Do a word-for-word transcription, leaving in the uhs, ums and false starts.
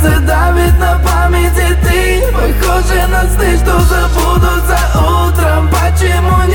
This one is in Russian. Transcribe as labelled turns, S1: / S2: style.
S1: сердце давит на памяти ты. Похоже на сны, что забудутся утром. Почему не